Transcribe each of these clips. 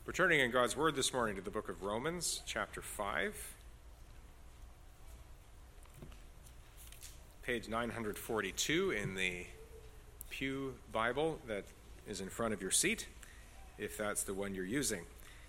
We're turning in God's Word this morning to the book of Romans, chapter 5, page 942 in the Pew Bible that is in front of your seat, if that's the one you're using.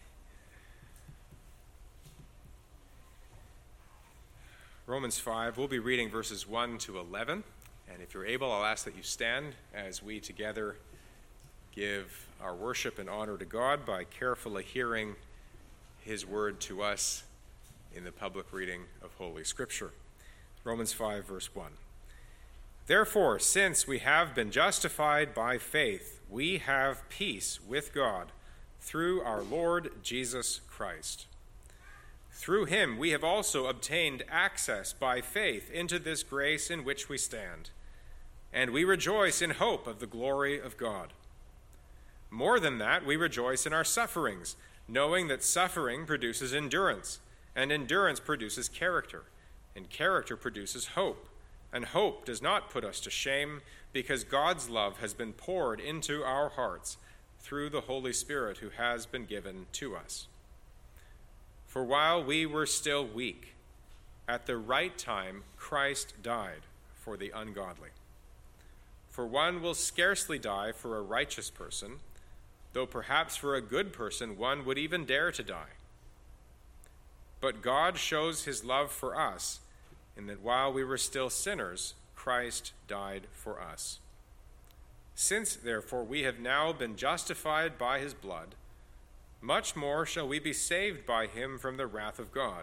Romans 5, we'll be reading verses 1 to 11, and if you're able, I'll ask that you stand as we together give our worship and honor to God by carefully hearing his word to us in the public reading of Holy Scripture. Romans 5, verse 1. Therefore, since we have been justified by faith, we have peace with God through our Lord Jesus Christ. Through him we have also obtained access by faith into this grace in which we stand, and we rejoice in hope of the glory of God. More than that, we rejoice in our sufferings, knowing that suffering produces endurance, and endurance produces character, and character produces hope. And hope does not put us to shame, because God's love has been poured into our hearts through the Holy Spirit who has been given to us. For while we were still weak, at the right time Christ died for the ungodly. For one will scarcely die for a righteous person, though perhaps for a good person one would even dare to die. But God shows his love for us in that while we were still sinners, Christ died for us. Since, therefore, we have now been justified by his blood, much more shall we be saved by him from the wrath of God.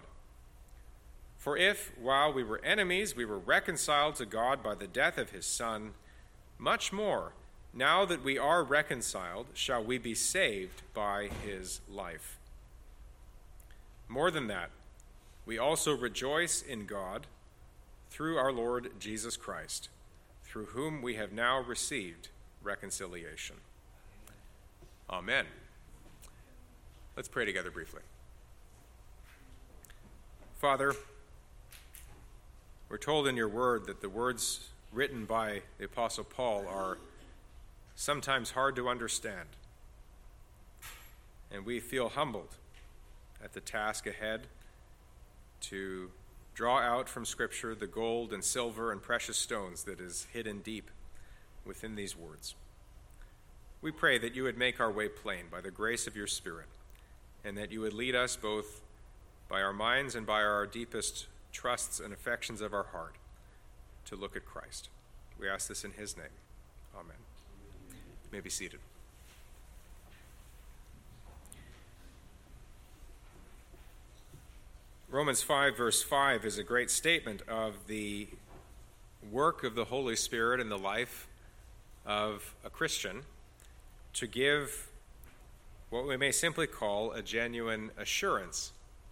For if, while we were enemies, we were reconciled to God by the death of his Son, much more, now that we are reconciled, shall we be saved by his life. More than that, we also rejoice in God through our Lord Jesus Christ, through whom we have now received reconciliation. Amen. Let's pray together briefly. Father, we're told in your word that the words written by the Apostle Paul are sometimes hard to understand, and we feel humbled at the task ahead to draw out from Scripture the gold and silver and precious stones that is hidden deep within these words. We pray that you would make our way plain by the grace of your Spirit, and that you would lead us both by our minds and by our deepest trusts and affections of our heart to look at Christ. We ask this in his name. Amen. You may be seated. Romans 5, verse 5 is a great statement of the work of the Holy Spirit in the life of a Christian to give what we may simply call a genuine assurance,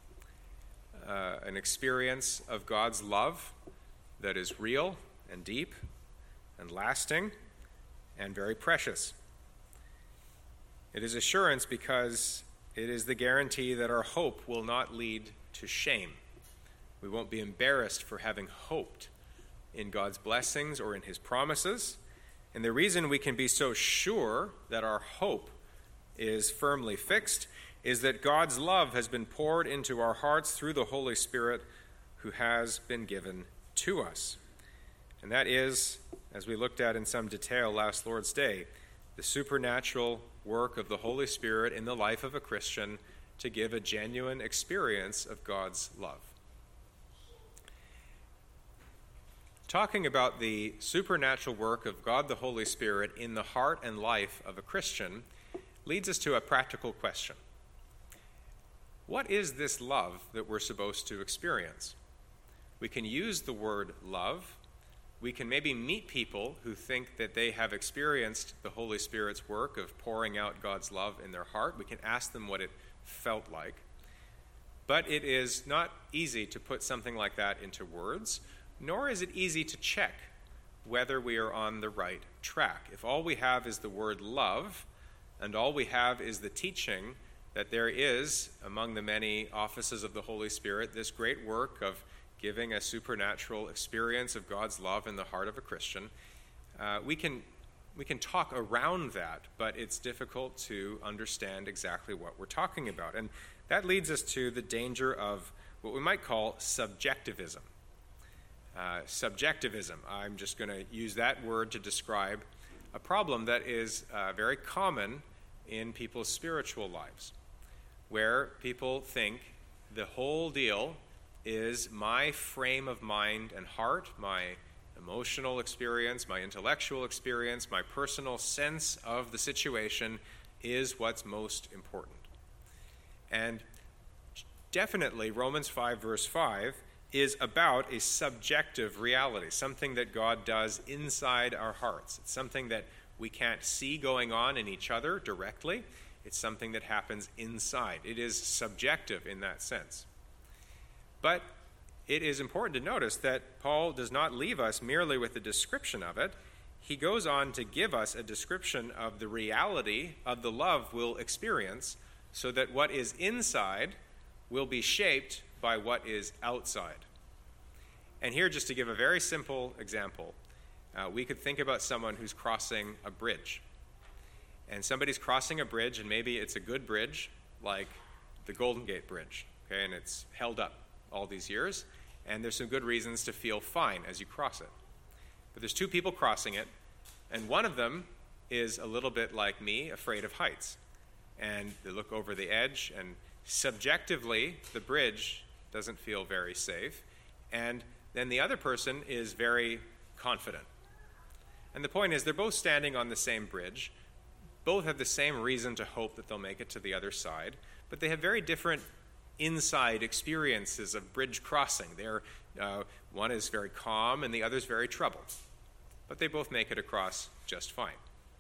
an experience of God's love that is real and deep and lasting and very precious. It is assurance because it is the guarantee that our hope will not lead to shame. We won't be embarrassed for having hoped in God's blessings or in his promises. And the reason we can be so sure that our hope is firmly fixed is that God's love has been poured into our hearts through the Holy Spirit who has been given to us. And that is, as we looked at in some detail last Lord's Day, the supernatural work of the Holy Spirit in the life of a Christian to give a genuine experience of God's love. Talking about the supernatural work of God the Holy Spirit in the heart and life of a Christian leads us to a practical question. What is this love that we're supposed to experience? We can use the word love. We can maybe meet people who think that they have experienced the Holy Spirit's work of pouring out God's love in their heart. We can ask them what it felt like. But it is not easy to put something like that into words, nor is it easy to check whether we are on the right track. If all we have is the word love, and all we have is the teaching that there is, among the many offices of the Holy Spirit, this great work of giving a supernatural experience of God's love in the heart of a Christian, we can talk around that, but it's difficult to understand exactly what we're talking about. And that leads us to the danger of what we might call subjectivism. Subjectivism, I'm just going to use that word to describe a problem that is very common in people's spiritual lives, where people think the whole deal is my frame of mind and heart, my emotional experience, my intellectual experience, my personal sense of the situation is what's most important. And definitely Romans 5 verse 5 is about a subjective reality, something that God does inside our hearts. It's something that we can't see going on in each other directly. It's something that happens inside. It is subjective in that sense. But it is important to notice that Paul does not leave us merely with a description of it. He goes on to give us a description of the reality of the love we'll experience, so that what is inside will be shaped by what is outside. And here, just to give a very simple example, we could think about someone who's crossing a bridge. And somebody's crossing a bridge, and maybe it's a good bridge, like the Golden Gate Bridge, okay, and it's held up all these years, and there's some good reasons to feel fine as you cross it. But there's two people crossing it, and one of them is a little bit like me, afraid of heights. And they look over the edge, and subjectively, the bridge doesn't feel very safe. And then the other person is very confident. And the point is, they're both standing on the same bridge. Both have the same reason to hope that they'll make it to the other side, but they have very different inside experiences of bridge crossing. One is very calm and the other is very troubled, but they both make it across just fine.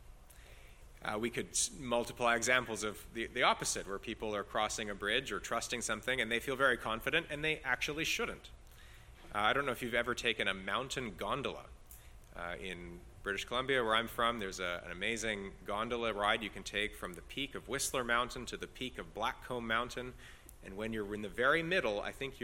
We could multiply examples of the opposite, where people are crossing a bridge or trusting something and they feel very confident and they actually shouldn't. I don't know if you've ever taken a mountain gondola. In British Columbia, where I'm from, there's an amazing gondola ride you can take from the peak of Whistler Mountain to the peak of Blackcomb Mountain. And when you're in the very middle, I think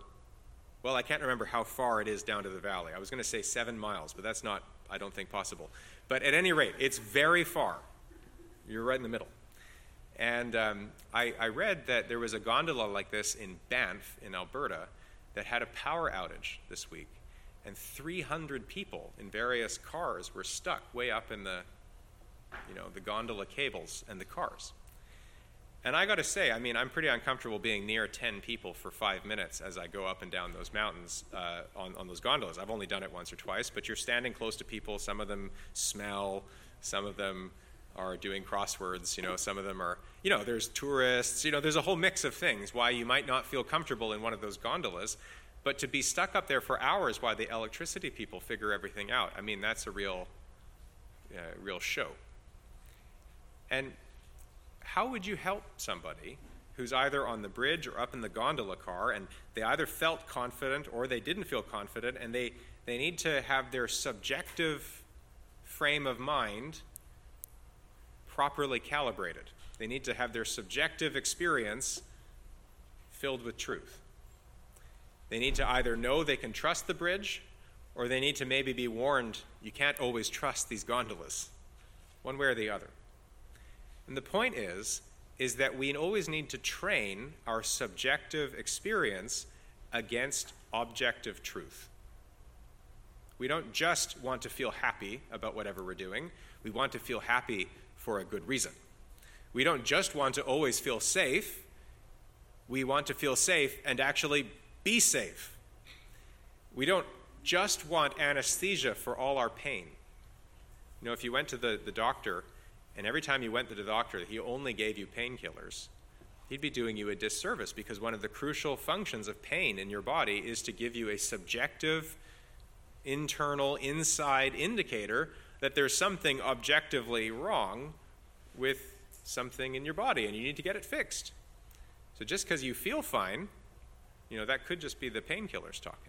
I can't remember how far it is down to the valley. I was going to say 7 miles, but that's not, I don't think, possible. But at any rate, it's very far. You're right in the middle. And I read that there was a gondola like this in Banff, in Alberta, that had a power outage this week. And 300 people in various cars were stuck way up in the gondola cables and the cars. And I got to say, I'm pretty uncomfortable being near 10 people for 5 minutes as I go up and down those mountains on those gondolas. I've only done it once or twice, but you're standing close to people. Some of them smell. Some of them are doing crosswords. Some of them are, there's tourists. There's a whole mix of things why you might not feel comfortable in one of those gondolas. But to be stuck up there for hours while the electricity people figure everything out, that's a real show. And how would you help somebody who's either on the bridge or up in the gondola car, and they either felt confident or they didn't feel confident, and they need to have their subjective frame of mind properly calibrated. They need to have their subjective experience filled with truth. They need to either know they can trust the bridge, or they need to maybe be warned you can't always trust these gondolas, one way or the other. And the point is that we always need to train our subjective experience against objective truth. We don't just want to feel happy about whatever we're doing. We want to feel happy for a good reason. We don't just want to always feel safe. We want to feel safe and actually be safe. We don't just want anesthesia for all our pain. If you went to the doctor, and every time you went to the doctor he only gave you painkillers, he'd be doing you a disservice, because one of the crucial functions of pain in your body is to give you a subjective, internal, inside indicator that there's something objectively wrong with something in your body and you need to get it fixed. So just because you feel fine, that could just be the painkillers talking.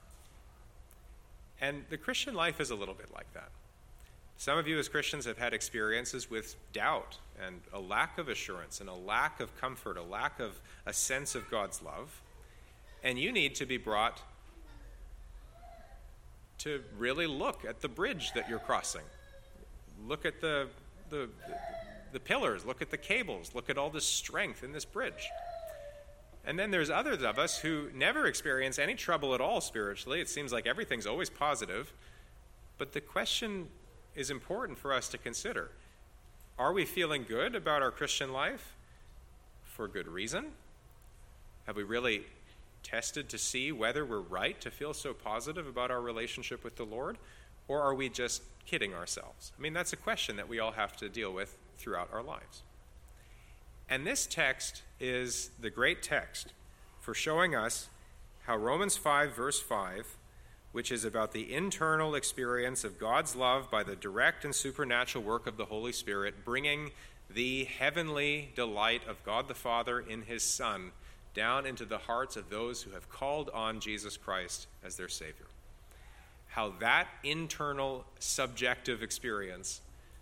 And the Christian life is a little bit like that. Some of you as Christians have had experiences with doubt and a lack of assurance and a lack of comfort, a lack of a sense of God's love. And you need to be brought to really look at the bridge that you're crossing. Look at the pillars, look at the cables, look at all this strength in this bridge. And then there's others of us who never experience any trouble at all spiritually. It seems like everything's always positive. But the question is important for us to consider. Are we feeling good about our Christian life for good reason? Have we really tested to see whether we're right to feel so positive about our relationship with the Lord? Or are we just kidding ourselves? I mean, that's a question that we all have to deal with throughout our lives. And this text is the great text for showing us how Romans 5, verse 5, which is about the internal experience of God's love by the direct and supernatural work of the Holy Spirit, bringing the heavenly delight of God the Father in his Son down into the hearts of those who have called on Jesus Christ as their Savior. How that internal subjective experience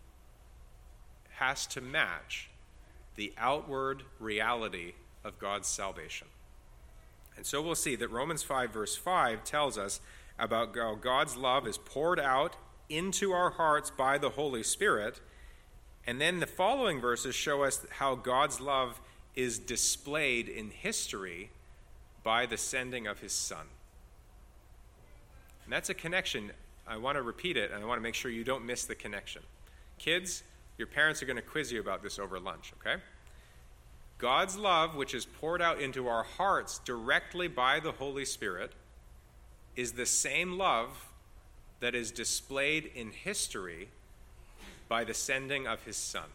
has to match the outward reality of God's salvation. And so we'll see that Romans 5, verse 5 tells us about how God's love is poured out into our hearts by the Holy Spirit. And then the following verses show us how God's love is displayed in history by the sending of his Son. And that's a connection. I want to repeat it, and I want to make sure you don't miss the connection. Kids, your parents are going to quiz you about this over lunch, okay? God's love, which is poured out into our hearts directly by the Holy Spirit, is the same love that is displayed in history by the sending of his Son.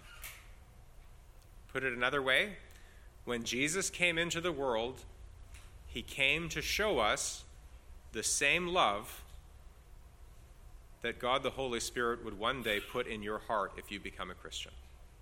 Put it another way, when Jesus came into the world, he came to show us the same love that God the Holy Spirit would one day put in your heart if you become a Christian.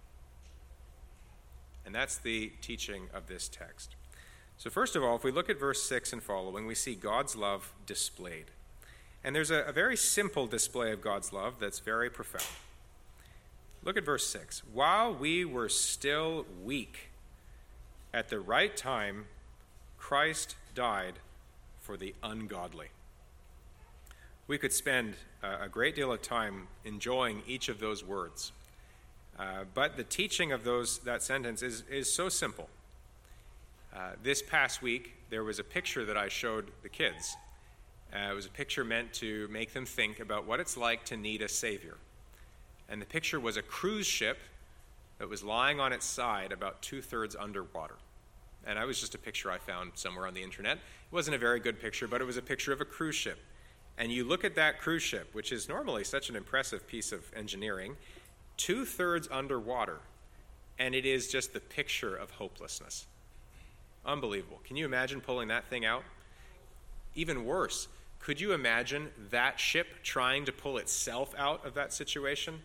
And that's the teaching of this text. So first of all, if we look at verse 6 and following, we see God's love displayed. And there's a very simple display of God's love that's very profound. Look at verse 6. While we were still weak, at the right time, Christ died for the ungodly. We could spend a great deal of time enjoying each of those words. But the teaching of that sentence is so simple. This past week, there was a picture that I showed the kids. It was a picture meant to make them think about what it's like to need a Savior. And the picture was a cruise ship that was lying on its side about 2/3 underwater. And it was just a picture I found somewhere on the internet. It wasn't a very good picture, but it was a picture of a cruise ship. And you look at that cruise ship, which is normally such an impressive piece of engineering, 2/3 underwater, and it is just the picture of hopelessness. Unbelievable. Can you imagine pulling that thing out? Even worse, could you imagine that ship trying to pull itself out of that situation?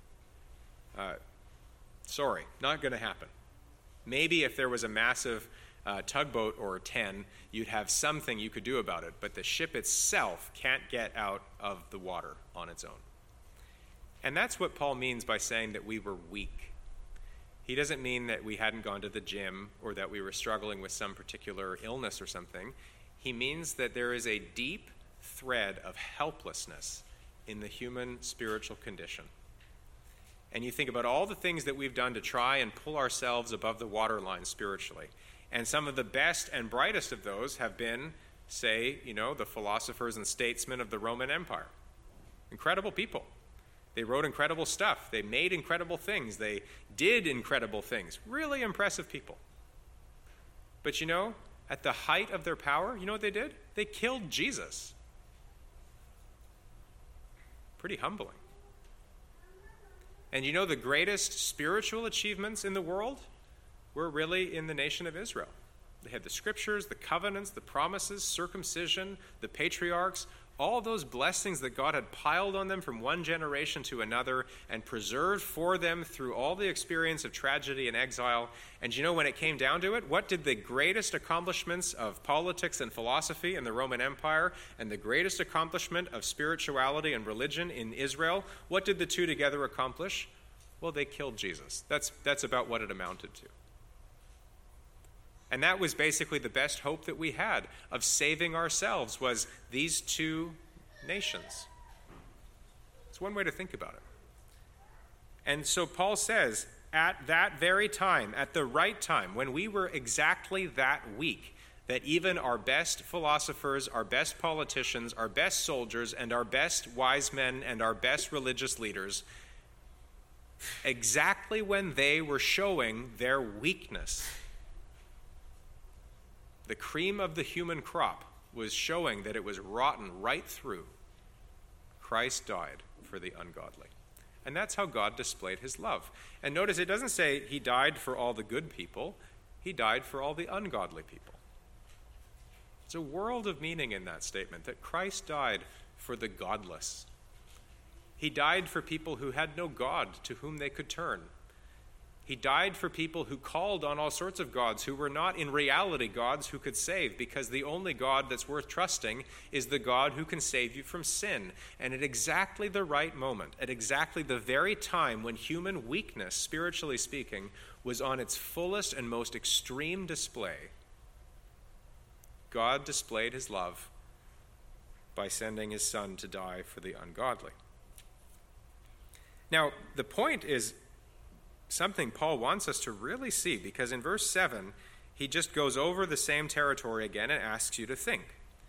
Sorry, not going to happen. Maybe if there was a massive tugboat or 10, you'd have something you could do about it, but the ship itself can't get out of the water on its own. And that's what Paul means by saying that we were weak. He doesn't mean that we hadn't gone to the gym or that we were struggling with some particular illness or something. He means that there is a deep thread of helplessness in the human spiritual condition. And you think about all the things that we've done to try and pull ourselves above the waterline spiritually. And some of the best and brightest of those have been, say, the philosophers and statesmen of the Roman Empire. Incredible people. They wrote incredible stuff. They made incredible things. They did incredible things. Really impressive people. But at the height of their power, you know what they did? They killed Jesus. Pretty humbling. And the greatest spiritual achievements in the world were really in the nation of Israel. They had the scriptures, the covenants, the promises, circumcision, the patriarchs, all those blessings that God had piled on them from one generation to another and preserved for them through all the experience of tragedy and exile. And when it came down to it, what did the greatest accomplishments of politics and philosophy in the Roman Empire and the greatest accomplishment of spirituality and religion in Israel, what did the two together accomplish? Well, they killed Jesus. That's about what it amounted to. And that was basically the best hope that we had of saving ourselves, was these two nations. It's one way to think about it. And so Paul says, at that very time, at the right time, when we were exactly that weak, that even our best philosophers, our best politicians, our best soldiers, and our best wise men and our best religious leaders, exactly when they were showing their weakness, the cream of the human crop was showing that it was rotten right through, Christ died for the ungodly. And that's how God displayed his love. And notice it doesn't say he died for all the good people, he died for all the ungodly people. There's a world of meaning in that statement, that Christ died for the godless. He died for people who had no God to whom they could turn. He died for people who called on all sorts of gods who were not in reality gods who could save, because the only God that's worth trusting is the God who can save you from sin. And at exactly the right moment, at exactly the very time when human weakness, spiritually speaking, was on its fullest and most extreme display, God displayed his love by sending his Son to die for the ungodly. Now, the point is something Paul wants us to really see, because in verse 7, he just goes over the same territory again and asks you to think.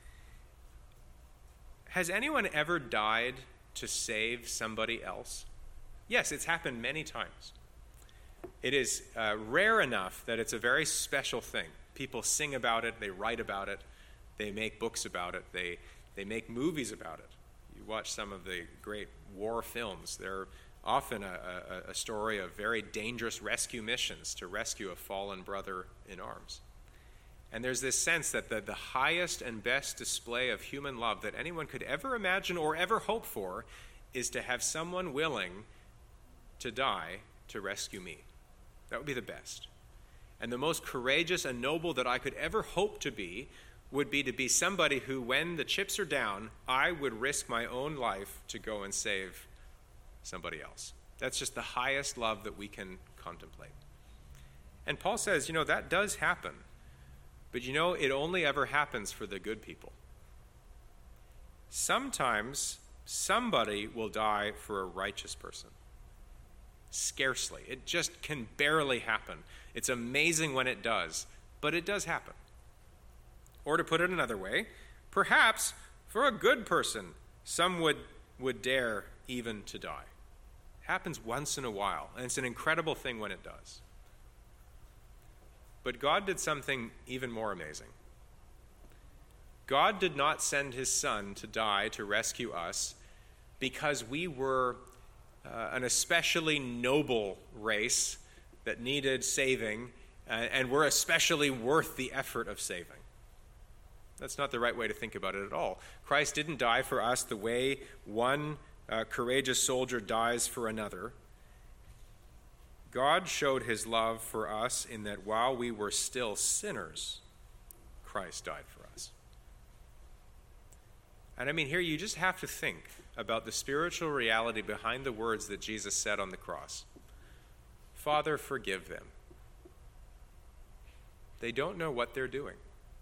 Has anyone ever died to save somebody else? Yes, it's happened many times. It is rare enough that it's a very special thing. People sing about it, they write about it, they make books about it, they make movies about it. You watch some of the great war films. They're often a story of very dangerous rescue missions to rescue a fallen brother in arms. And there's this sense that the highest and best display of human love that anyone could ever imagine or ever hope for is to have someone willing to die to rescue me. That would be the best. And the most courageous and noble that I could ever hope to be would be to be somebody who, when the chips are down, I would risk my own life to go and save somebody else. That's just the highest love that we can contemplate. And Paul says, that does happen. But it only ever happens for the good people. Sometimes somebody will die for a righteous person. Scarcely. It just can barely happen. It's amazing when it does, but it does happen. Or to put it another way, perhaps for a good person, some would dare even to die. It happens once in a while, and it's an incredible thing when it does. But God did something even more amazing. God did not send his Son to die to rescue us because we were an especially noble race that needed saving, and we're especially worth the effort of saving. That's not the right way to think about it at all. Christ didn't die for us the way one courageous soldier dies for another. God showed his love for us in that while we were still sinners, Christ died for us. And here you just have to think about the spiritual reality behind the words that Jesus said on the cross. Father, forgive them. They don't know what they're doing.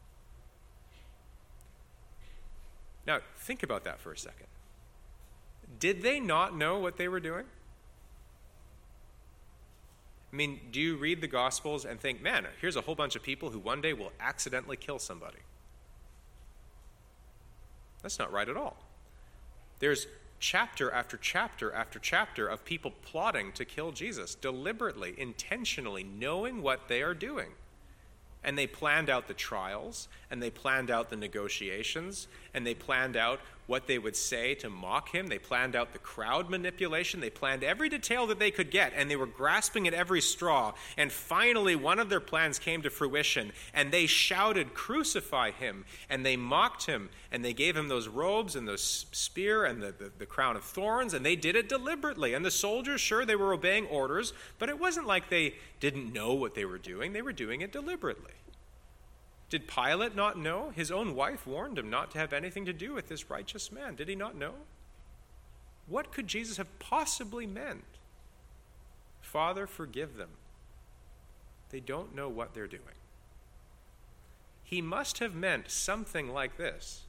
Now, think about that for a second. Did they not know what they were doing? Do you read the Gospels and think, man, here's a whole bunch of people who one day will accidentally kill somebody? That's not right at all. There's chapter after chapter after chapter of people plotting to kill Jesus, deliberately, intentionally, knowing what they are doing. And they planned out the trials, and they planned out the negotiations, and they planned out what they would say to mock him. They planned out the crowd manipulation. They planned every detail that they could get, and they were grasping at every straw. And finally, one of their plans came to fruition, and they shouted, "Crucify him!" And they mocked him, and they gave him those robes and those spear and the crown of thorns, and they did it deliberately. And the soldiers, sure, they were obeying orders, but it wasn't like they didn't know what they were doing. They were doing it deliberately. Did Pilate not know? His own wife warned him not to have anything to do with this righteous man. Did he not know? What could Jesus have possibly meant? Father, forgive them. They don't know what they're doing. He must have meant something like this.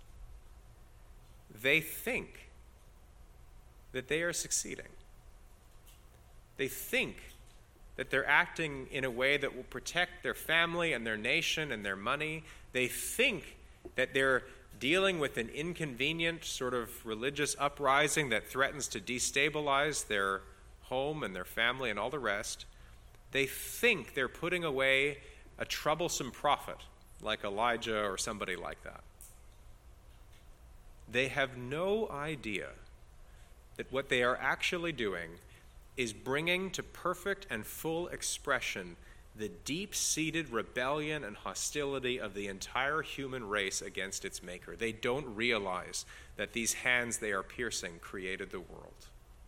They think that they are succeeding. They think that they're acting in a way that will protect their family and their nation and their money. They think that they're dealing with an inconvenient sort of religious uprising that threatens to destabilize their home and their family and all the rest. They think they're putting away a troublesome prophet like Elijah or somebody like that. They have no idea that what they are actually doing is bringing to perfect and full expression the deep-seated rebellion and hostility of the entire human race against its maker. They don't realize that these hands they are piercing created the world.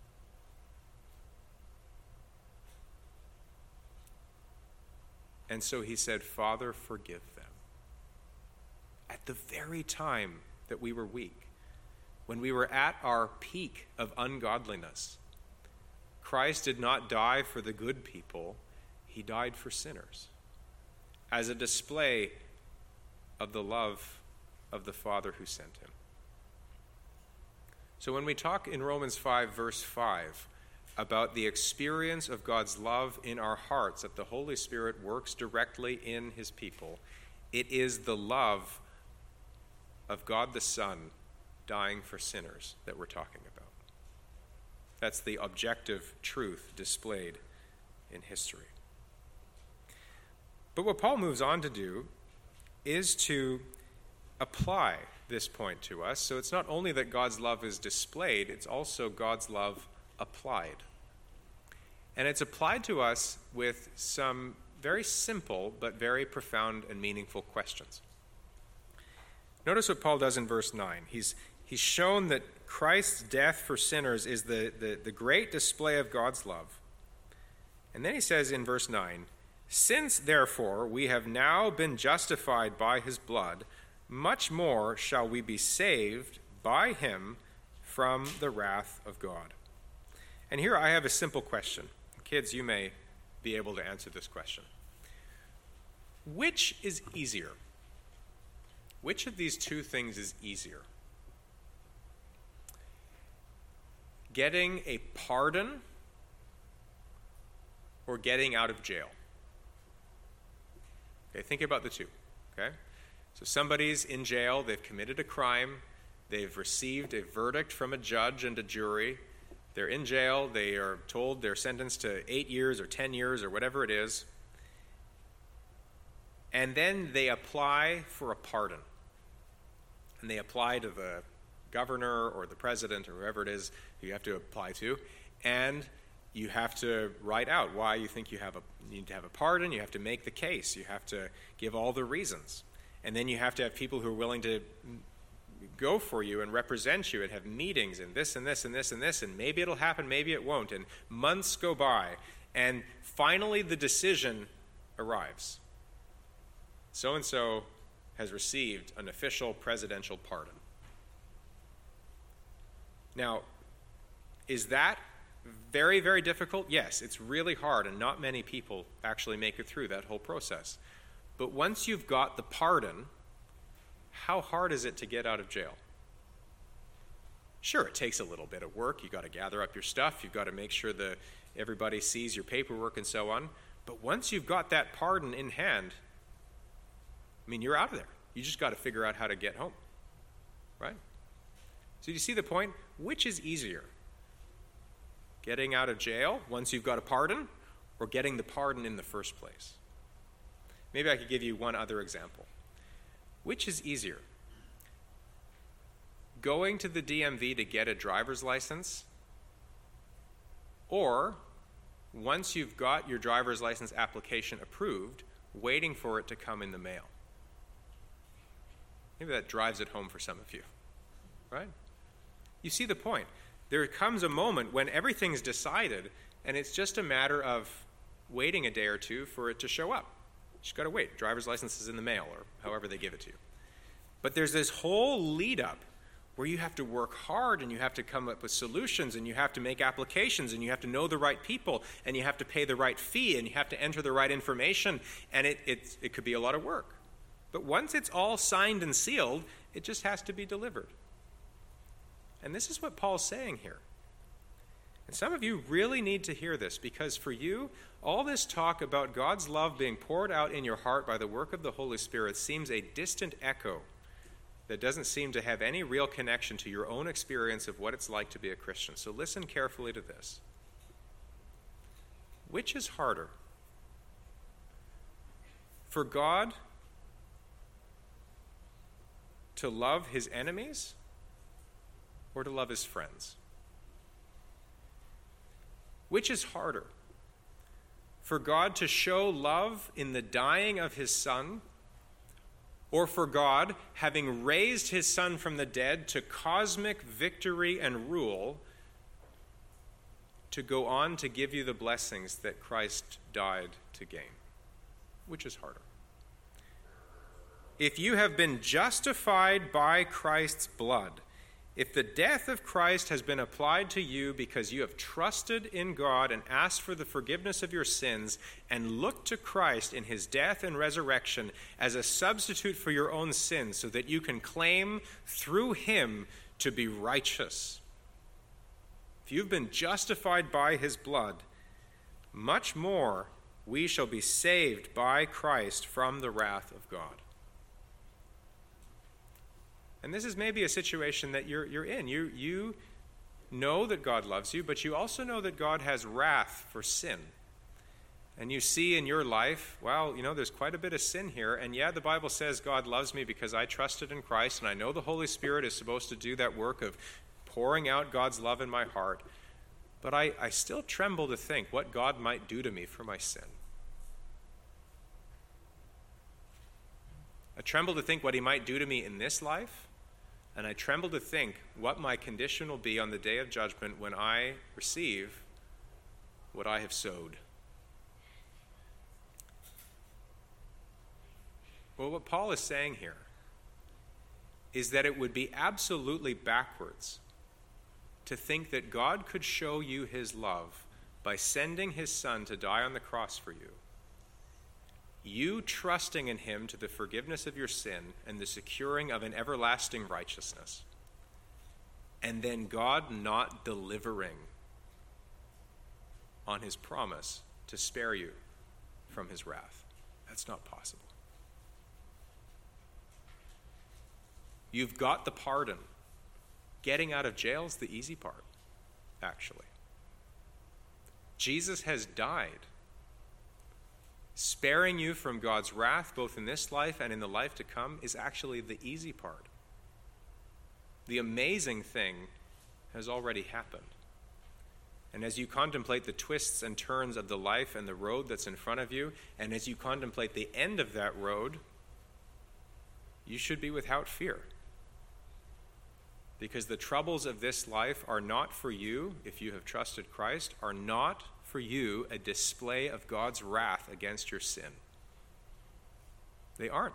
And so he said, Father, forgive them. At the very time that we were weak, when we were at our peak of ungodliness, Christ did not die for the good people, he died for sinners, as a display of the love of the Father who sent him. So when we talk in Romans 5, verse 5, about the experience of God's love in our hearts, that the Holy Spirit works directly in his people, it is the love of God the Son dying for sinners that we're talking about. That's the objective truth displayed in history. But what Paul moves on to do is to apply this point to us. So it's not only that God's love is displayed, it's also God's love applied. And it's applied to us with some very simple but very profound and meaningful questions. Notice what Paul does in verse 9. He's shown that Christ's death for sinners is the great display of God's love. And then he says in verse 9, Since, therefore, we have now been justified by his blood, much more shall we be saved by him from the wrath of God. And here I have a simple question. Kids, you may be able to answer this question. Which is easier? Which of these two things is easier? Getting a pardon or getting out of jail? Okay, think about the two, okay? So somebody's in jail, they've committed a crime, they've received a verdict from a judge and a jury, they're in jail, they are told they're sentenced to 8 years or 10 years or whatever it is, and then they apply for a pardon. And they apply to the governor or the president or whoever it is who you have to apply to, and you have to write out why you think you need to have a pardon. You have to make the case. You have to give all the reasons. And then you have to have people who are willing to go for you and represent you and have meetings and this and this and this and this, and maybe it'll happen, maybe it won't, and months go by, and finally the decision arrives. So-and-so has received an official presidential pardon. Now, is that very, very difficult? Yes, it's really hard, and not many people actually make it through that whole process. But once you've got the pardon, how hard is it to get out of jail? Sure, it takes a little bit of work. You've got to gather up your stuff. You've got to make sure that everybody sees your paperwork and so on. But once you've got that pardon in hand, you're out of there. You just got to figure out how to get home, right? So do you see the point? Which is easier? Getting out of jail once you've got a pardon, or getting the pardon in the first place? Maybe I could give you one other example. Which is easier? Going to the DMV to get a driver's license, or once you've got your driver's license application approved, waiting for it to come in the mail? Maybe that drives it home for some of you, right? You see the point. There comes a moment when everything's decided, and it's just a matter of waiting a day or two for it to show up. You just got to wait. Driver's license is in the mail, or however they give it to you. But there's this whole lead-up where you have to work hard, and you have to come up with solutions, and you have to make applications, and you have to know the right people, and you have to pay the right fee, and you have to enter the right information, and it could be a lot of work. But once it's all signed and sealed, it just has to be delivered. And this is what Paul's saying here. And some of you really need to hear this, because for you, all this talk about God's love being poured out in your heart by the work of the Holy Spirit seems a distant echo that doesn't seem to have any real connection to your own experience of what it's like to be a Christian. So listen carefully to this. Which is harder? For God to love his enemies or to love his friends? Which is harder? For God to show love in the dying of his Son, or for God, having raised his Son from the dead to cosmic victory and rule, to go on to give you the blessings that Christ died to gain? Which is harder? If you have been justified by Christ's blood, if the death of Christ has been applied to you because you have trusted in God and asked for the forgiveness of your sins and looked to Christ in his death and resurrection as a substitute for your own sins so that you can claim through him to be righteous, if you've been justified by his blood, much more we shall be saved by Christ from the wrath of God. And this is maybe a situation that you're in. You know that God loves you, but you also know that God has wrath for sin. And you see in your life, well, there's quite a bit of sin here. And yeah, the Bible says God loves me because I trusted in Christ, and I know the Holy Spirit is supposed to do that work of pouring out God's love in my heart. But I still tremble to think what God might do to me for my sin. I tremble to think what he might do to me in this life. And I tremble to think what my condition will be on the day of judgment when I receive what I have sowed. Well, what Paul is saying here is that it would be absolutely backwards to think that God could show you his love by sending his Son to die on the cross for you. You trusting in him to the forgiveness of your sin and the securing of an everlasting righteousness, and then God not delivering on his promise to spare you from his wrath. That's not possible. You've got the pardon. Getting out of jail is the easy part, actually. Jesus has died, sparing you from God's wrath, both in this life and in the life to come, is actually the easy part. The amazing thing has already happened. And as you contemplate the twists and turns of the life and the road that's in front of you, and as you contemplate the end of that road, you should be without fear. Because the troubles of this life are not for you, if you have trusted Christ, are not for you a display of God's wrath against your sin. They aren't.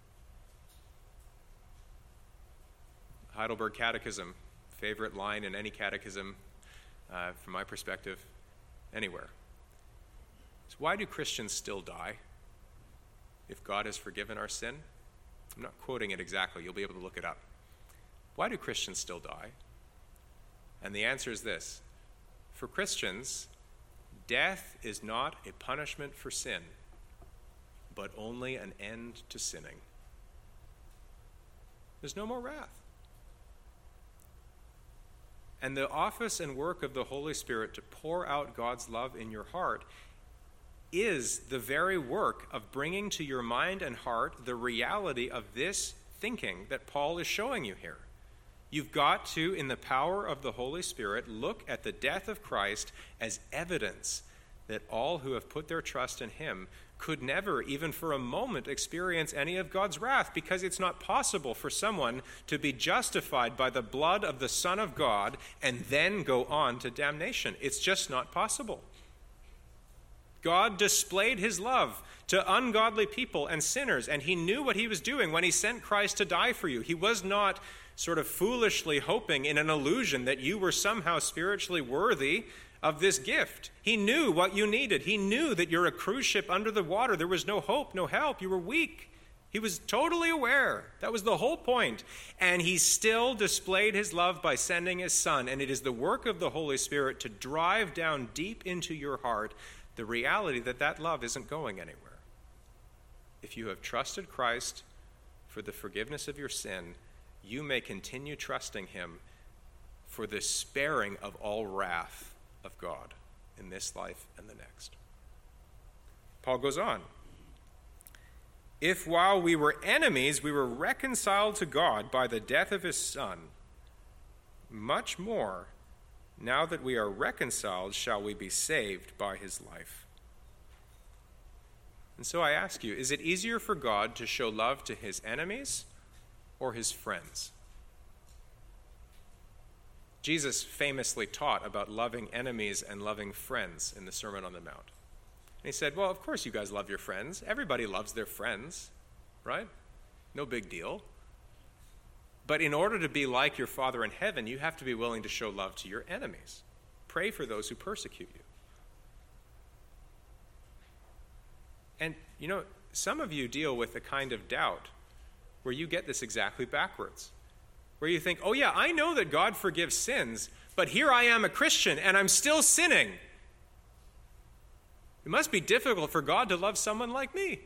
Heidelberg Catechism, favorite line in any catechism, from my perspective, anywhere. So why do Christians still die if God has forgiven our sin? I'm not quoting it exactly. You'll be able to look it up. Why do Christians still die? And the answer is this. For Christians, death is not a punishment for sin, but only an end to sinning. There's no more wrath. And the office and work of the Holy Spirit to pour out God's love in your heart is the very work of bringing to your mind and heart the reality of this thinking that Paul is showing you here. You've got to, in the power of the Holy Spirit, look at the death of Christ as evidence that all who have put their trust in him could never, even for a moment, experience any of God's wrath, because it's not possible for someone to be justified by the blood of the Son of God and then go on to damnation. It's just not possible. God displayed his love to ungodly people and sinners, and he knew what he was doing when he sent Christ to die for you. He was not sort of foolishly hoping in an illusion that you were somehow spiritually worthy of this gift. He knew what you needed. He knew that you're a cruise ship under the water. There was no hope, no help. You were weak. He was totally aware. That was the whole point. And he still displayed his love by sending his Son. And it is the work of the Holy Spirit to drive down deep into your heart the reality that that love isn't going anywhere. If you have trusted Christ for the forgiveness of your sin, you may continue trusting him for the sparing of all wrath of God in this life and the next. Paul goes on. If while we were enemies, we were reconciled to God by the death of his Son, much more, now that we are reconciled, shall we be saved by his life. And so I ask you, is it easier for God to show love to his enemies or his friends? Jesus famously taught about loving enemies and loving friends in the Sermon on the Mount. And he said, well, of course you guys love your friends. Everybody loves their friends, right? No big deal. But in order to be like your Father in heaven, you have to be willing to show love to your enemies. Pray for those who persecute you. And, some of you deal with a kind of doubt where you get this exactly backwards. Where you think, oh yeah, I know that God forgives sins, but here I am a Christian and I'm still sinning. It must be difficult for God to love someone like me.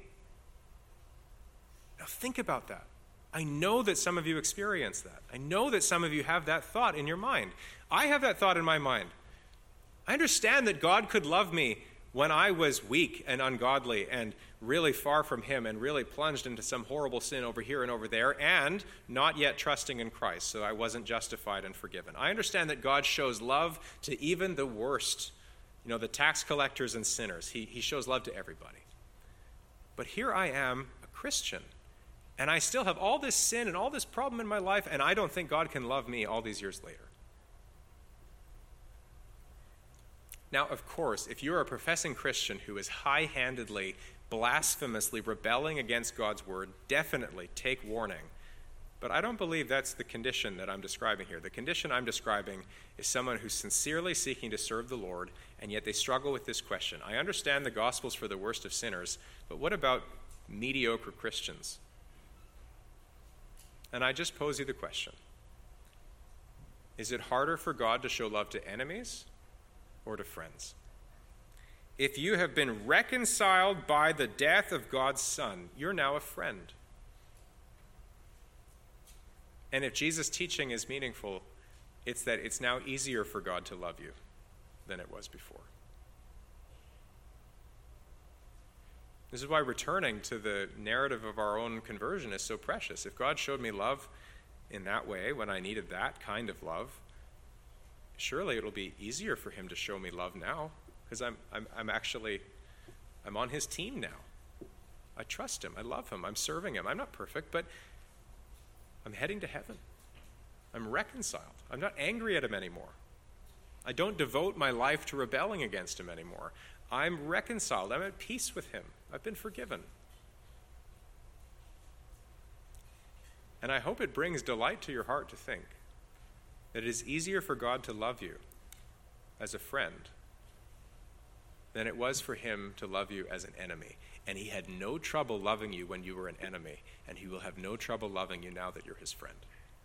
Now think about that. I know that some of you experience that. I know that some of you have that thought in your mind. I have that thought in my mind. I understand that God could love me when I was weak and ungodly and really far from him and really plunged into some horrible sin over here and over there and not yet trusting in Christ, so I wasn't justified and forgiven. I understand that God shows love to even the worst, the tax collectors and sinners. He shows love to everybody. But here I am, a Christian, and I still have all this sin and all this problem in my life, and I don't think God can love me all these years later. Now, of course, if you're a professing Christian who is high-handedly, blasphemously rebelling against God's word, definitely take warning. But I don't believe that's the condition that I'm describing here. The condition I'm describing is someone who's sincerely seeking to serve the Lord, and yet they struggle with this question. I understand the gospel's for the worst of sinners, but what about mediocre Christians? And I just pose you the question. Is it harder for God to show love to enemies or to friends? If you have been reconciled by the death of God's Son, you're now a friend. And if Jesus' teaching is meaningful, it's that it's now easier for God to love you than it was before. This is why returning to the narrative of our own conversion is so precious. If God showed me love in that way when I needed that kind of love, surely it'll be easier for him to show me love now, because I'm on his team now. I trust him. I love him. I'm serving him. I'm not perfect, but I'm heading to heaven. I'm reconciled. I'm not angry at him anymore. I don't devote my life to rebelling against him anymore. I'm reconciled. I'm at peace with him. I've been forgiven. And I hope it brings delight to your heart to think that it is easier for God to love you as a friend than it was for him to love you as an enemy. And he had no trouble loving you when you were an enemy, and he will have no trouble loving you now that you're his friend.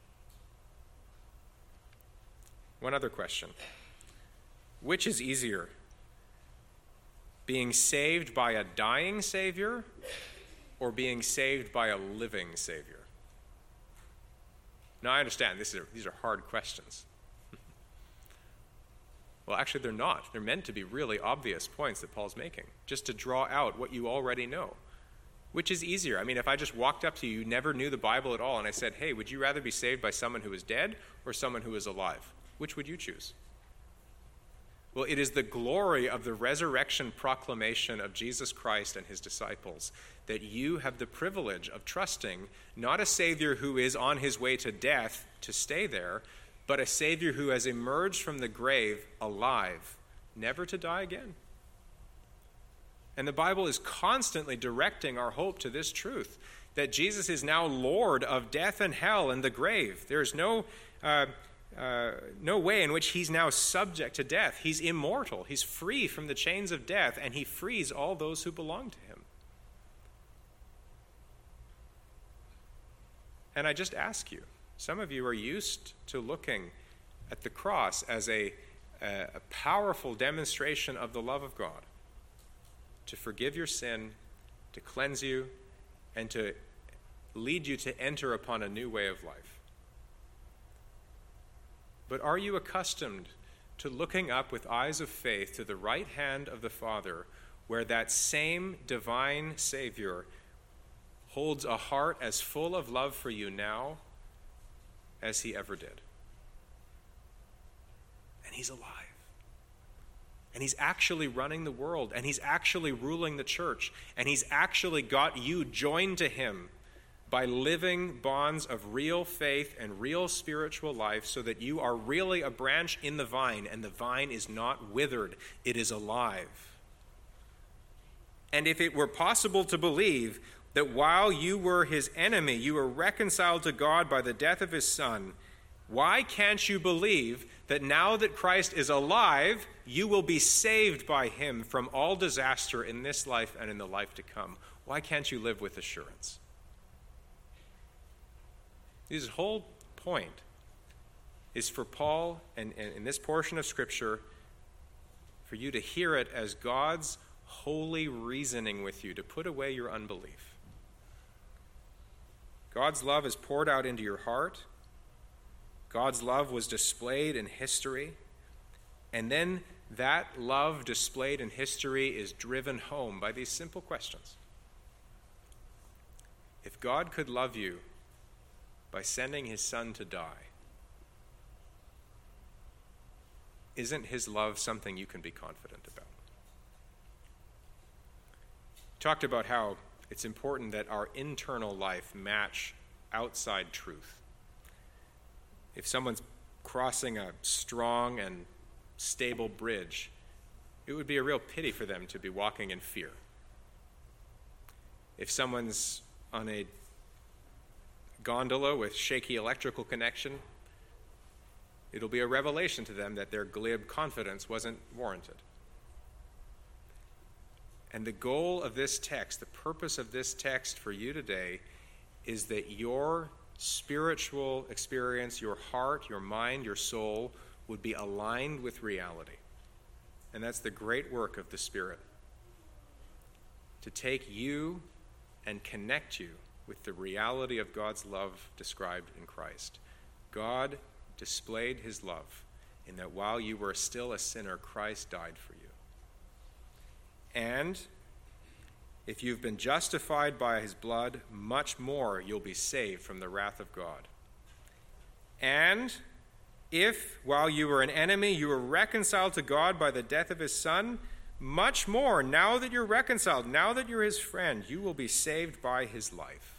One other question. Which is easier? Being saved by a dying Savior or being saved by a living Savior? Now, I understand these are hard questions. Well, actually, they're not. They're meant to be really obvious points that Paul's making, just to draw out what you already know. Which is easier? I mean, if I just walked up to you, you never knew the Bible at all, and I said, hey, would you rather be saved by someone who is dead or someone who is alive? Which would you choose? Well, it is the glory of the resurrection proclamation of Jesus Christ and his disciples that you have the privilege of trusting not a Savior who is on his way to death to stay there, but a Savior who has emerged from the grave alive, never to die again. And the Bible is constantly directing our hope to this truth, that Jesus is now Lord of death and hell and the grave. There is no way in which he's now subject to death. He's immortal. He's free from the chains of death, and he frees all those who belong to him. And I just ask you, some of you are used to looking at the cross as a powerful demonstration of the love of God to forgive your sin, to cleanse you, and to lead you to enter upon a new way of life. But are you accustomed to looking up with eyes of faith to the right hand of the Father, where that same divine Savior holds a heart as full of love for you now as he ever did? And he's alive. And he's actually running the world, and he's actually ruling the church, and he's actually got you joined to him by living bonds of real faith and real spiritual life, so that you are really a branch in the vine, and the vine is not withered, it is alive. And if it were possible to believe that while you were his enemy, you were reconciled to God by the death of his Son, why can't you believe that now that Christ is alive, you will be saved by him from all disaster in this life and in the life to come? Why can't you live with assurance? His whole point is for Paul, and in this portion of Scripture, for you to hear it as God's holy reasoning with you, to put away your unbelief. God's love is poured out into your heart. God's love was displayed in history. And then that love displayed in history is driven home by these simple questions. If God could love you by sending his Son to die, isn't his love something you can be confident about? We talked about how it's important that our internal life match outside truth. If someone's crossing a strong and stable bridge, it would be a real pity for them to be walking in fear. If someone's on a gondola with shaky electrical connection, it'll be a revelation to them that their glib confidence wasn't warranted. And the goal of this text, the purpose of this text for you today, is that your spiritual experience, your heart, your mind, your soul, would be aligned with reality. And that's the great work of the Spirit, to take you and connect you with the reality of God's love described in Christ. God displayed his love in that while you were still a sinner, Christ died for you. And if you've been justified by his blood, much more you'll be saved from the wrath of God. And if, while you were an enemy, you were reconciled to God by the death of his Son, much more, now that you're reconciled, now that you're his friend, you will be saved by his life.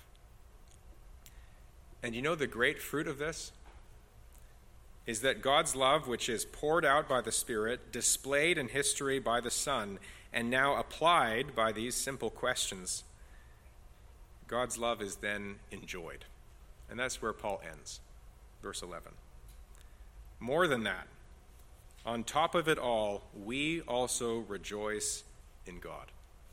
And you know the great fruit of this is that God's love, which is poured out by the Spirit, displayed in history by the Son, and now applied by these simple questions, God's love is then enjoyed. And that's where Paul ends, verse 11. More than that, on top of it all, we also rejoice in God.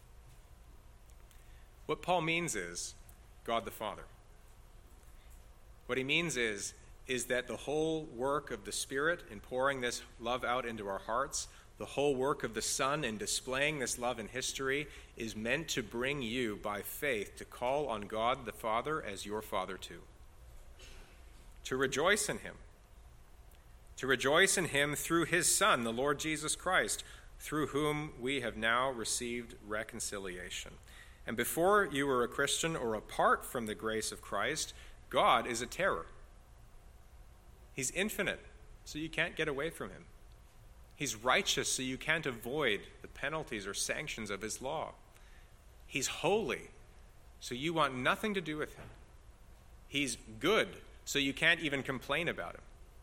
What Paul means is God the Father. What he means is that the whole work of the Spirit in pouring this love out into our hearts, the whole work of the Son in displaying this love in history, is meant to bring you by faith to call on God the Father as your Father too. To rejoice in him. To rejoice in him through his Son, the Lord Jesus Christ, through whom we have now received reconciliation. And before you were a Christian or apart from the grace of Christ, God is a terror. He's infinite, so you can't get away from him. He's righteous, so you can't avoid the penalties or sanctions of his law. He's holy, so you want nothing to do with him. He's good, so you can't even complain about him.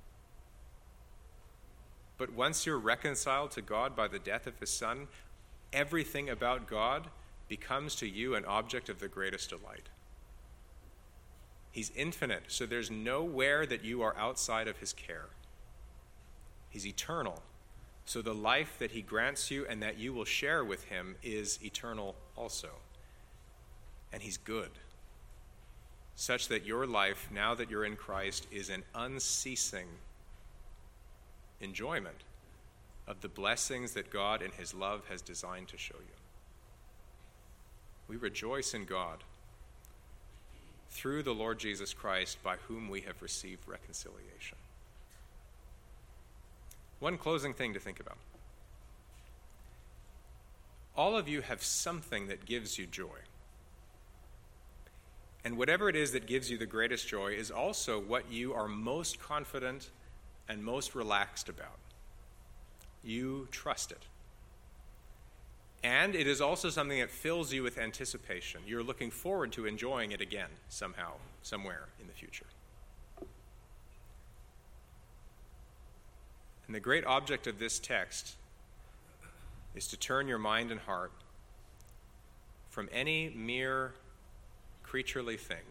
But once you're reconciled to God by the death of his Son, everything about God becomes to you an object of the greatest delight. He's infinite, so there's nowhere that you are outside of his care. He's eternal, so the life that he grants you and that you will share with him is eternal also. And he's good. such that your life, now that you're in Christ, is an unceasing enjoyment of the blessings that God in his love has designed to show you. We rejoice in God through the Lord Jesus Christ, by whom we have received reconciliation. One closing thing to think about. All of you have something that gives you joy. And whatever it is that gives you the greatest joy is also what you are most confident and most relaxed about. You trust it. And it is also something that fills you with anticipation. You're looking forward to enjoying it again somehow, somewhere in the future. And the great object of this text is to turn your mind and heart from any mere creaturely thing,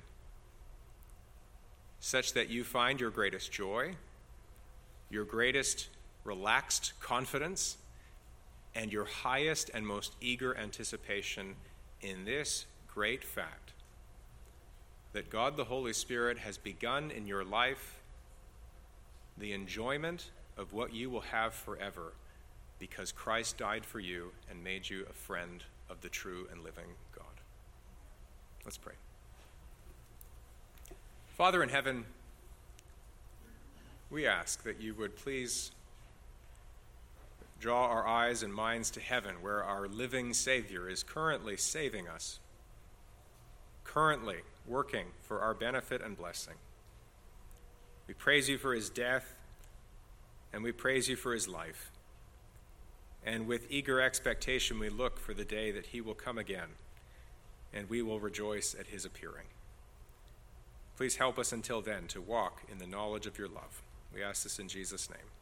such that you find your greatest joy, your greatest relaxed confidence, and your highest and most eager anticipation in this great fact, that God the Holy Spirit has begun in your life the enjoyment of what you will have forever, because Christ died for you and made you a friend of the true and living God. Let's pray. Father in heaven, we ask that you would please draw our eyes and minds to heaven, where our living Savior is currently saving us, currently working for our benefit and blessing. We praise you for his death, and we praise you for his life. And with eager expectation, we look for the day that he will come again, and we will rejoice at his appearing. Please help us until then to walk in the knowledge of your love. We ask this in Jesus' name.